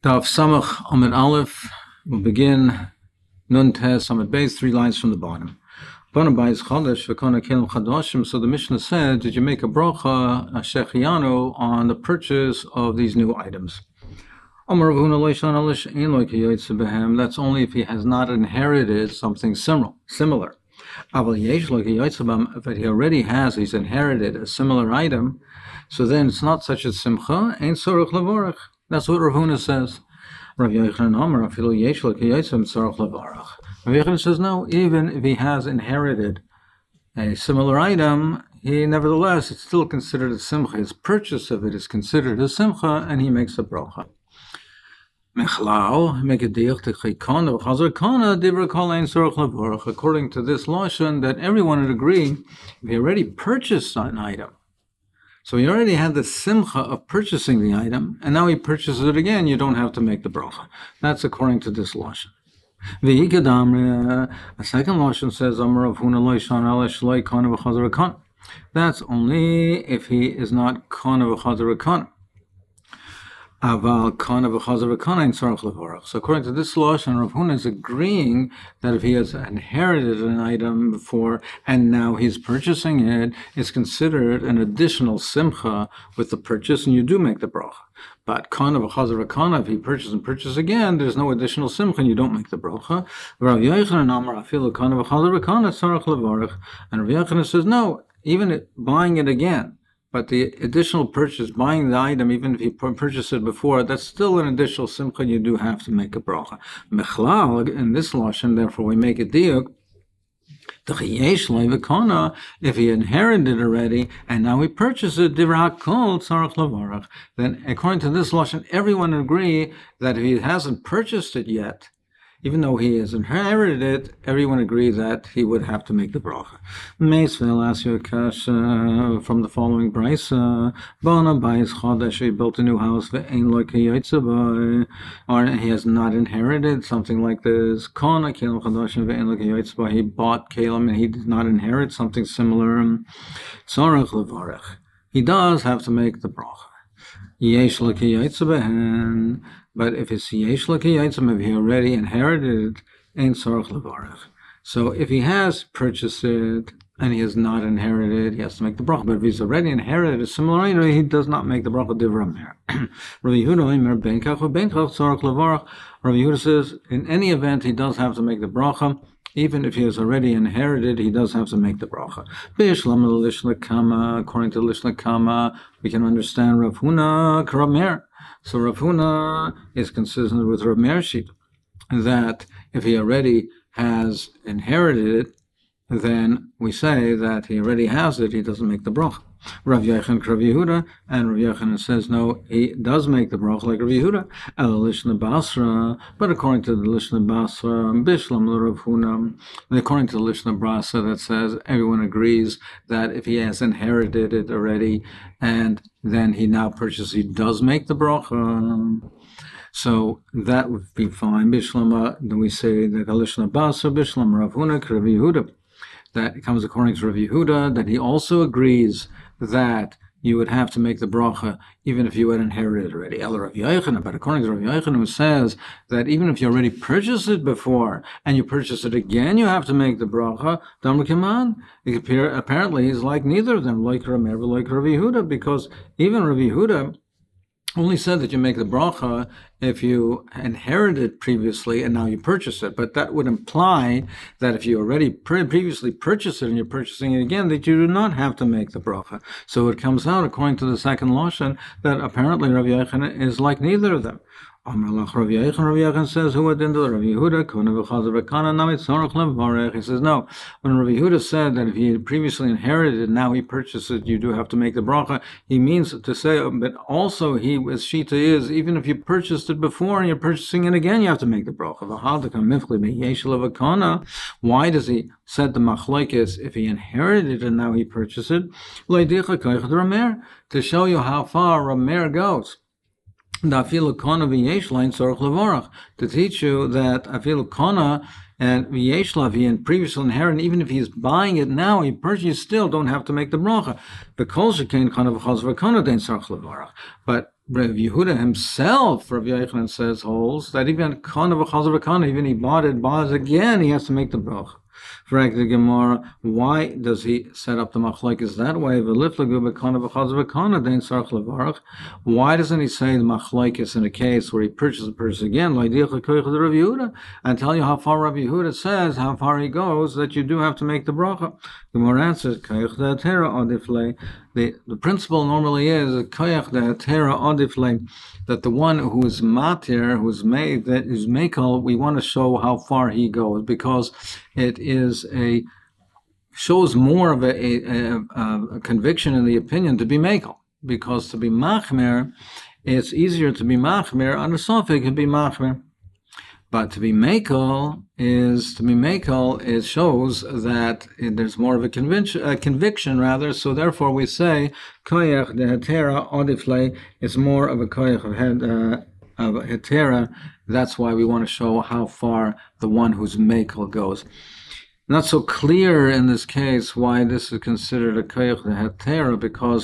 Daf Samach Amid Aleph will begin Nun Tes Amid Beis, 3 lines from the bottom. Bana Bayis Chodesh V'Kona Kelim Chadoshim. So the Mishnah said, did you make a bracha, a shechianu, on the purchase of these new items? That's only if he has not inherited something similar. But he already has, he's inherited a similar item, so then it's not such a simcha, ain't sorach levorach. That's what Rav Huna says. Rav Yochanan says, no, even if he has inherited a similar item, he nevertheless, it's still considered a simcha. His purchase of it is considered a simcha, and he makes a bracha. According to this lashon, that everyone would agree, if he already purchased an item, so he already had the simcha of purchasing the item, and now he purchases it again, you don't have to make the bracha. That's according to this lashon. A second lashon says, that's only if he is not kana v'chazar kana. So according to this lashon, Rav Huna is agreeing that if he has inherited an item before and now he's purchasing it, it's considered an additional simcha with the purchase, and you do make the bracha. But kana v'chazar kana, if he purchases and purchases again, there's no additional simcha and you don't make the bracha. Rav Yochanan Amar afilu kana v'chazar kana tzarich levarach, and Rav Yochanan says no, even buying it again. But the additional purchase, buying the item, even if you purchased it before, that's still an additional simcha. You do have to make a bracha. Mechlal, in this lashon, therefore, we make a diuk. If he inherited it already and now he purchased it, then according to this lashon, everyone agree that if he hasn't purchased it yet, even though he has inherited it, everyone agrees that he would have to make the bracha. Meisvel asks you a kasha from the following brisa: Bana Bayis Chodesh, he built a new house, or he has not inherited something like this. Kana Kelim Chadoshim, he bought Kelim and he did not inherit something similar. Tzarech levarech, he does have to make the bracha. Yesh l'kiyotze, but if it's yesh l'kiyotze, if he already inherited it, ain't tzarich levarech. So if he has purchased it and he has not inherited, he has to make the bracha. But if he's already inherited a similar item, he does not make the bracha divrei Rameir. Rav Yehuda says, in any event, he does have to make the bracha. Even if he has already inherited, he does have to make the bracha. According to Lishna Kama, we can understand Rav Huna Rav Meir. So Rav Huna is consistent with Rav Meir's sheet, that if he already has inherited it, then we say that he already has it, he doesn't make the bracha. Rav Yochanan Rav Yehuda, and Rav Yochanan says no, he does make the bracha like Rav Yehuda. Lishna Basra, but according to the Lishna Basra, Bishlam Rav Huna, according to the Lishna Basra that says everyone agrees that if he has inherited it already and then he now purchases, he does make the bracha. So that would be fine. Bishlam, then we say that Lishna Basra, Bishlam Rav Huna Rav Yehuda. That it comes according to Rav Yehuda, that he also agrees that you would have to make the bracha even if you had inherited already. Rav Yochanan, but according to Rav Yochanan, who says that even if you already purchased it before and you purchase it again, you have to make the bracha. Apparently, he's like neither of them, like Rav Meir, like Rav Yehuda, because even Rav Yehuda only said that you make the bracha if you inherited previously and now you purchase it. But that would imply that if you already previously purchased it and you're purchasing it again, that you do not have to make the bracha. So it comes out, according to the second lashon, that apparently Rav Yochanan is like neither of them. Rav Yochanan says, who did Rav Yehuda? He says, no. When Rav Yehuda said that if he had previously inherited, now he purchased it, you do have to make the bracha, he means to say, but also his shita is, even if you purchased it before and you're purchasing it again, you have to make the bracha. Why does he said the machlokes if he inherited and now he purchased it? To show you how far Rameir goes. To teach you that afilu kana and v'yeshlav, he previously inherited, even if he's buying it now, he purchased, you still don't have to make the bracha. But Rav Yehuda himself, Rav Yochanan says, holds that even kana v'chazar v'kana, even he bought again, he has to make the bracha. For the Gemara, why does he set up the machlokes that way? Why doesn't he say the machlokes in a case where he purchases a purchase again, and tell you how far Rav Yehuda says, how far he goes, that you do have to make the bracha? The Gemara answers, the principle normally is that the one who is matir, who's made, that is mekel, we want to show how far he goes, because it is shows more of a conviction in the opinion to be mekel, because to be machmer, it's easier to be machmer on a sofik to be machmer. But to be mekel, it shows that there's more of a conviction rather. So therefore, we say koyach de hetera odifle is more of a koyach of hetera. That's why we want to show how far the one who's mekel goes. Not so clear in this case why this is considered a koyach de hetera, because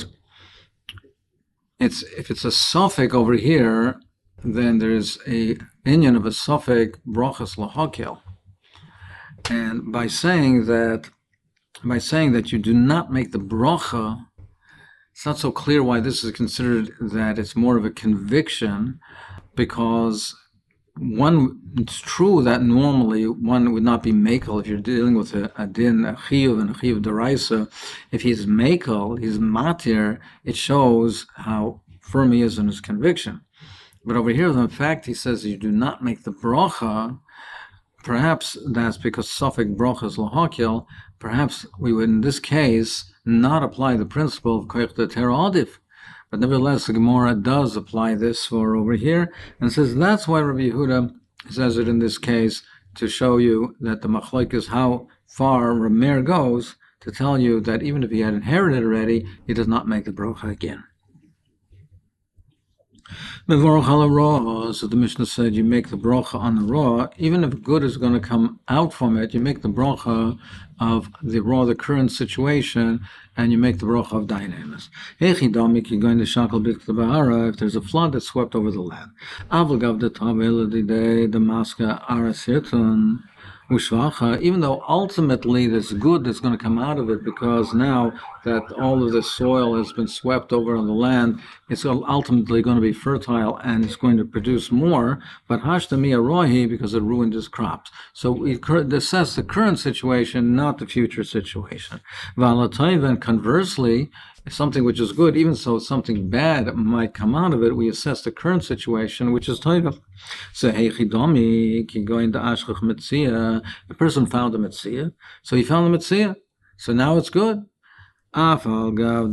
if it's a suffix over here, then there's a inyan of a suffix brachas lahakel, and by saying that you do not make the bracha, it's not so clear why this is considered that it's more of a conviction, because it's true that normally one would not be mekel if you're dealing with a din, a chiyuv, and a chiyuv deraisa. If he's mekel, he's matir, it shows how firm he is in his conviction. But over here, in fact, he says you do not make the bracha. Perhaps that's because suffix bracha is lahakel. Perhaps we would, in this case, not apply the principle of koyach de tera adif. But nevertheless, the Gemara does apply this for over here, and says that's why Rabbi Yehuda says it in this case, to show you that the machlok is how far Rameir goes, to tell you that even if he had inherited already, he does not make the bracha again. So the Mishnah said you make the bracha on the raw, even if good is going to come out from it, you make the bracha of the raw, the current situation, and you make the bracha of dynamis. If there's a flood that swept over the land. Even though ultimately there's good that's going to come out of it, because now that all of the soil has been swept over on the land, it's ultimately going to be fertile and it's going to produce more, but hashtami arohi, because it ruined his crops. So we assess the current situation, not the future situation. And conversely, something which is good, even so something bad might come out of it, we assess the current situation, which is taiva. So heichidomi ki going to ashchach metzia. A person found a metzia, so he found a metzia, so now it's good. Now, even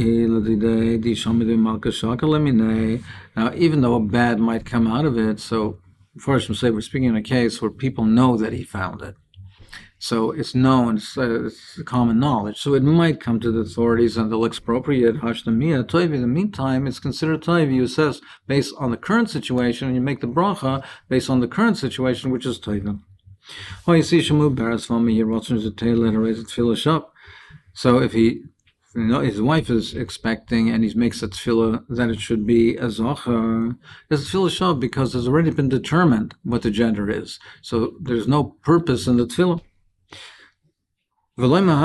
though a bad might come out of it, so first say we're speaking in a case where people know that he found it. So it's known, it's common knowledge. So it might come to the authorities and they'll expropriate hashdamiyah toiv. In the meantime, it's considered toiv. You assess based on the current situation, and you make the bracha based on the current situation, which is toiv. Oh, you see, Shemu Baras Vami here, Rotzen to let her raise it tefillah shop. So if his wife is expecting and he makes a tefillah that it should be a zocher, it's tefillah shop because it's already been determined what the gender is. So there's no purpose in the tefillah. You need to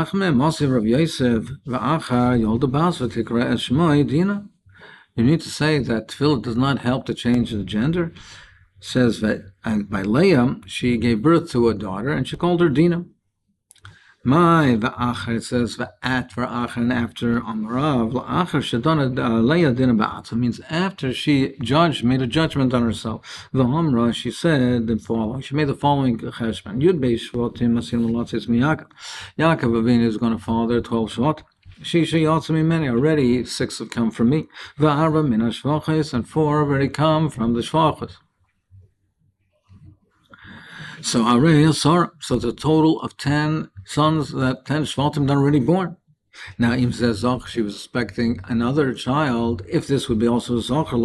say that tefillah does not help to change the gender. It says that by Leah, she gave birth to a daughter and she called her Dina. It says va'at v'achar, and after Amarav la'achar shadana Leah Dina ba'at. Means after she made a judgment on herself. The Hamra, she said the following. She made the following cheshbon. Yud beis shvatim masin l'latzis miyakov. Yaakov Avinu is going to follow their 12 shvat. She also me many already. 6 have come from me. Va'arba min hashvachos, and 4 have already come from the shvachos. So so the total of 10 sons, that 10 shvatim that are already born. Now, Im says Zach, she was expecting another child. If this would be also Zachar,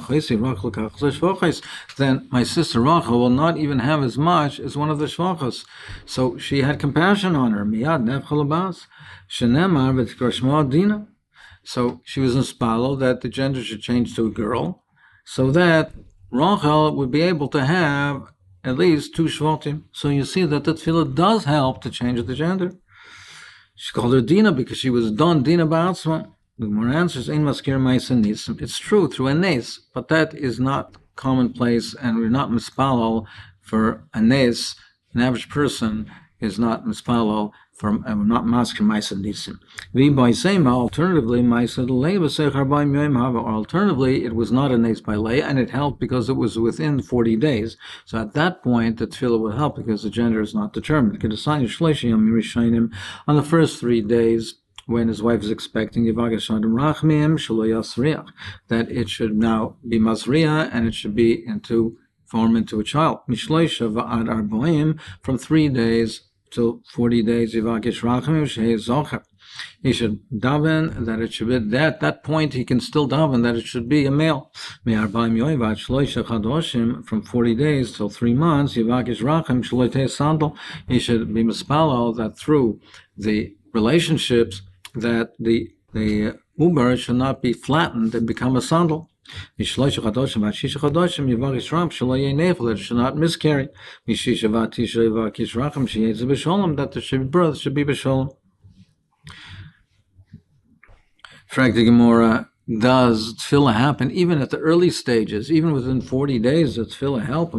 then my sister Rachel will not even have as much as one of the shvachos. So she had compassion on her. Miyad nefchalabas shenemar v'tkrashma dina. So she was inspired that the gender should change to a girl, so that Rachel would be able to have at least two Shvatim. So you see that the tefillah does help to change the gender. She called her Dina because she was done Dina Ba'atzma. The Gemara answers, "Ein maskir ma'asen nisim." It's true through a nes, but that is not commonplace, and we're not mispalal for a nes. An average person is not mispalal for not maskir ma'asen nisim. The by sema alternatively ma'asen lei b'sech arbaim yom hava. Alternatively, it was not a nes by lei, and it helped because it was within 40 days. So at that point, the tefillah would help because the gender is not determined. On the first 3 days, when his wife is expecting, that it should now be Mazriya and it should be form into a child. From 3 days to 40 days, he should daven that it should be at that point he can still daven that it should be a male. From 40 days till 3 months, he should be mispalal that through the relationships that the uber should not be flattened and become a sandal. It should not miscarry. That there should be birth, should be b'sholom. Frank the Gemara, does tefillah happen even at the early stages, even within 40 days? Does tefillah help?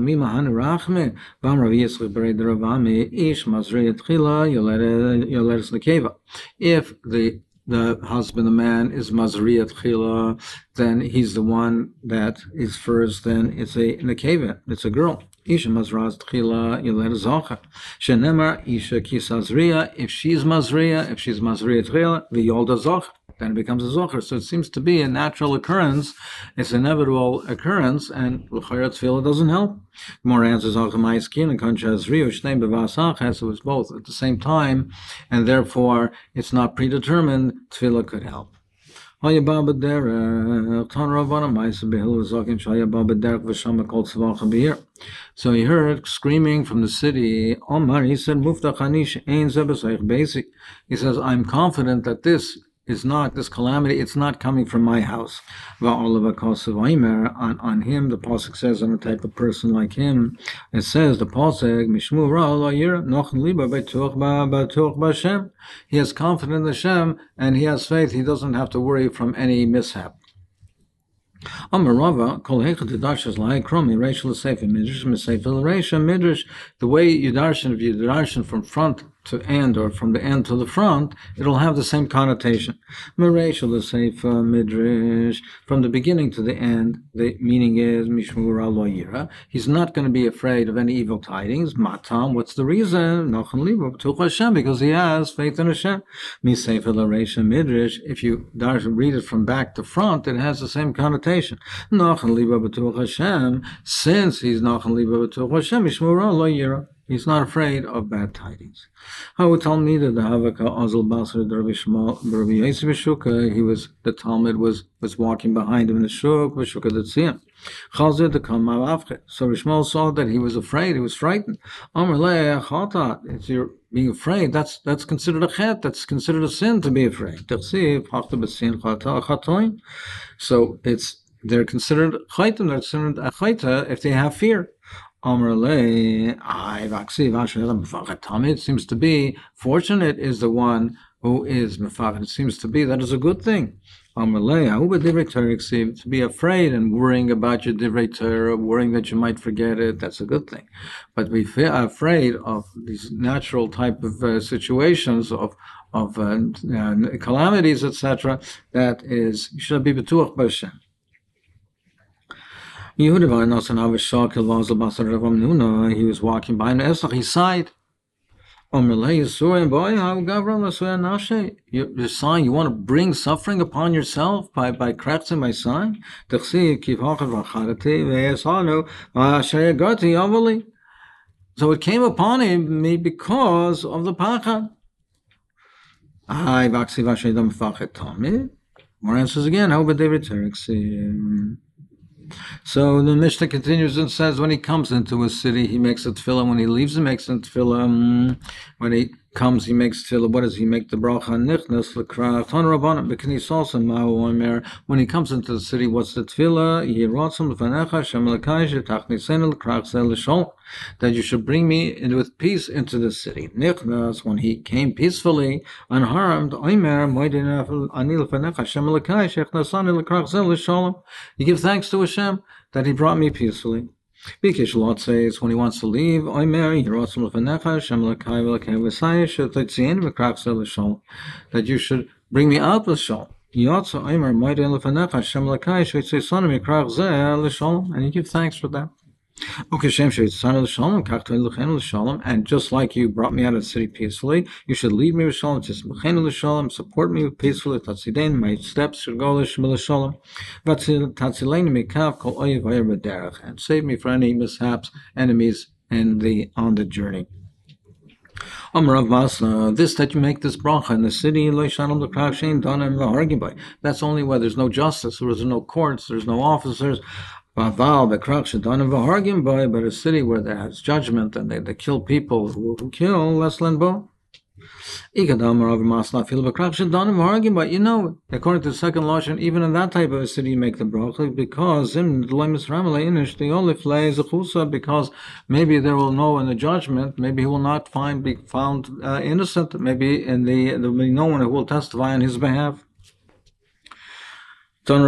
If the husband, the man, is mazriyat chila, then he's the one that is first. Then it's a nekeva, it's a girl. Isha mazraz tchila yolet zocha. Shenemar isha kisazriya. If she's mazriyat tchila, the yolda zocha, then it becomes a zocher. So it seems to be a natural occurrence. It's an inevitable occurrence, and l'chayat tefillah doesn't help. More answers it was both at the same time, and therefore it's not predetermined. Tefillah could help. So he heard screaming from the city. He said, he says, I'm confident that this calamity, it's not coming from my house. On him, the pasuk says, I'm a type of person like him. It says, the pasuk, he has confidence in Hashem, and he has faith. He doesn't have to worry from any mishap. Amarava, kol hechad darshan like kromi rachel sefer midrash, the way you darshan, if you darshan from front to end or from the end to the front, it'll have the same connotation. Rachel sefer midrash, from the beginning to the end, the meaning is mishmura lo yira. He's not going to be afraid of any evil tidings. Matam, what's the reason? Nachan libo b'tuch Hashem, because he has faith in Hashem. Mi sefer l'reisha midrash, if you read it from back to front, it has the same connotation. Nachan libo b'tuch Hashem, since he's nachan libo b'tuch Hashem, mishmura lo yira. He's not afraid of bad tidings. How would tell me that the Havaka Azal Basar Shuka, the Talmud was walking behind him in the Shuk, Shuka Datziyah. Chazir to come Mavavche. So Rishmal saw that he was afraid, he was frightened. Amarle Chata, if you're being afraid, that's considered a chet, that's considered a sin to be afraid. So they're considered chaitim, they're considered a chaita if they have fear. It seems to be fortunate is the one who is mefachad. It seems to be that is a good thing. To be afraid and worrying about your divrei Torah, worrying that you might forget it, that's a good thing. But we are afraid of these natural type of situations of calamities, etc. That is, you should be betuach b'Hashem. He was walking by and he sighed. You're sighing, you want to bring suffering upon yourself by crafting my sign? So it came upon me because of the pachad. More answers again. How about David Tarek? So the Mishnah continues and says, when he comes into a city, he makes a tefillah. When he leaves, he makes a tefillah. When he comes, he makes tefillah. What does he make the bracha? Nichnas l'krach ton rabbanim b'knis also ma'u omer. When he comes into the city, what's the tefillah? Yiratzim l'fanecha Shem l'kai shetachnisenu l'krach zel l'sholom. That you should bring me in with peace into the city. Nichnas, when he came peacefully, unharmed, omer moedin ani l'fanecha Shem l'kai shechnasani l'krach zel l'sholom. You give thanks to Hashem that he brought me peacefully. Bikish Lot says when he wants to leave, that you should bring me out with shalom. And you give thanks for that. And just like you brought me out of the city peacefully, you should lead me with shalom, support me peacefully, my steps should go shalom, and save me from any mishaps, enemies on the journey. This that you make this bracha in the city, that's only where there's no justice, there's no courts, there's no officers. But a city where there has judgment and they kill people who kill, less than bo. But according to the second lashon, even in that type of a city you make the bracha because maybe they will know in the judgment, maybe he will not be found innocent, maybe there will be no one who will testify on his behalf. So in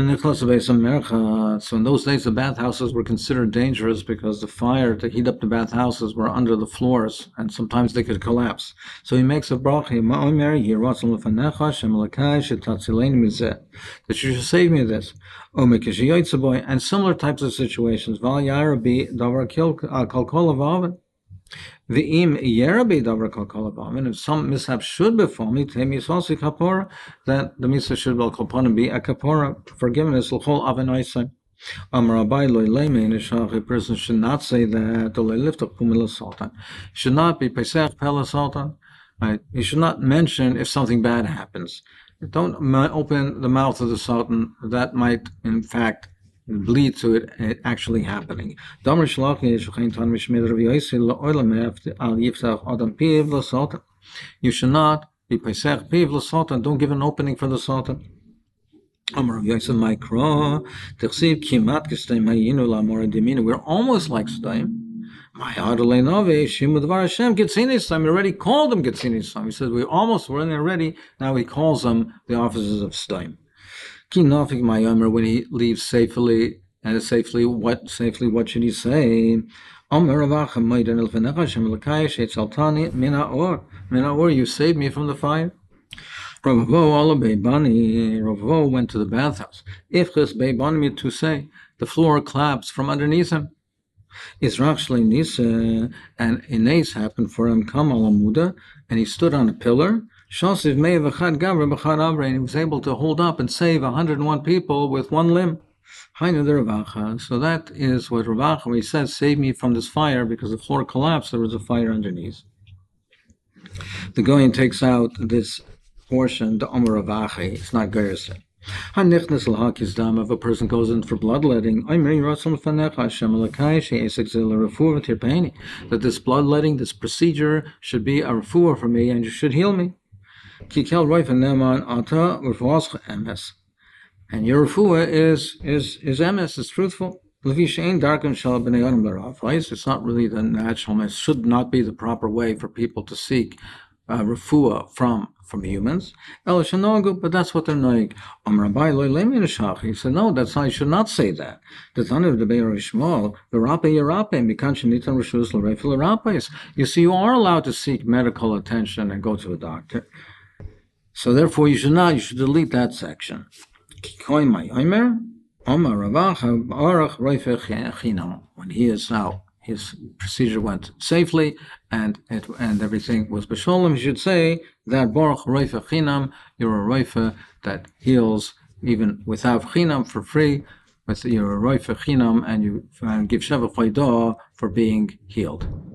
those days, the bathhouses were considered dangerous because the fire to heat up the bathhouses were under the floors, and sometimes they could collapse. So he makes a bracha that you should save me this. And similar types of situations. And if some mishap should befall me, then the mitzvah should be a kapora, forgiveness. A person should not say that. Should not be pesach pela sultan. Right? You should not mention if something bad happens. Don't open the mouth of the sultan. That might, in fact, lead to it actually happening. You should not be pesach piv l'sultan. Don't give an opening for the sultan. We're almost like Sdaim. We already called them Getzinis. He says we almost were in there already. Now he calls them the officers of Sdaim. When he leaves safely, what should he say? You saved me from the fire. Ravo went to the bathhouse. To say the floor collapsed from underneath him. And Inez happened for him, and he stood on a pillar. And he was able to hold up and save 101 people with one limb. So that is what Ravacha, when he says, save me from this fire, because the floor collapsed, there was a fire underneath. The Goyen takes out this portion, the Omer Ravacha, it's not Gerson. If a person goes in for bloodletting, that this bloodletting, this procedure, should be a refuah for me, and you should heal me. And your refuah is emes, is truthful. It's not really the natural, it should not be the proper way for people to seek refuah from humans. But that's what they're knowing. He said, no, that's not, you should not say that. You see, you are allowed to seek medical attention and go to a doctor. So therefore you should delete that section. When he is now, his procedure went safely and everything was b'sholem, he should say that Baruch Roife Chinam, you're a Roife that heals even without Chinam, for free, you're a Roife Chinam, and you give Sheva Chaydah for being healed.